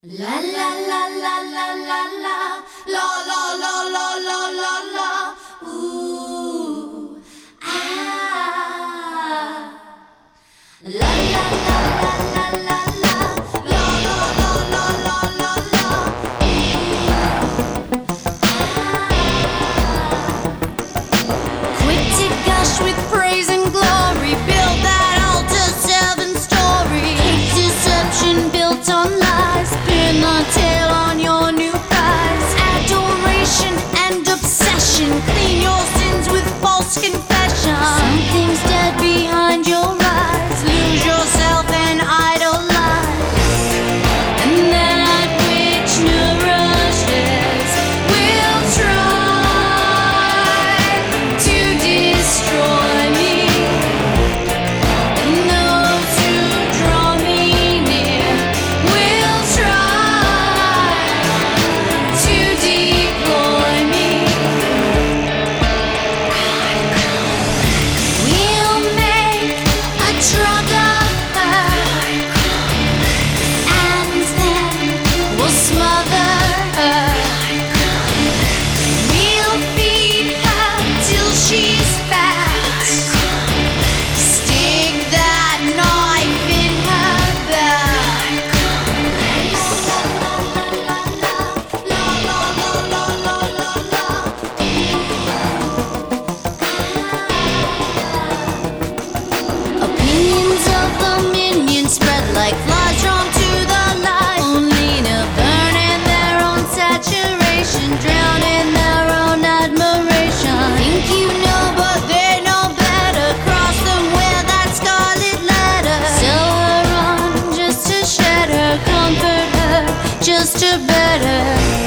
La la la la la la la la la la la la la la ooh ah la la la la la la la la la la la la la la quick to gush with praise and glory, build that altar 7-story, deception built on lies, spin the tail on your new prize, adoration and obsession, clean your sins with false confession, something's dead behind your eyes, lose yourself and idolize, and that which nourishes will try to destroy me, and those who draw me near will try to decoy me. We'll make a drug of her, and then we'll smother her. We'll feed her till she's fat, stick that knife in her back. La la la la la la la la. Opinions of the minions spread like flies drawn to the light, only to burn in their own saturation, drown in their own admiration. Think you know, but they know better. Cross them with that scarlet letter. Sell her on just to shed her, comfort her just to better.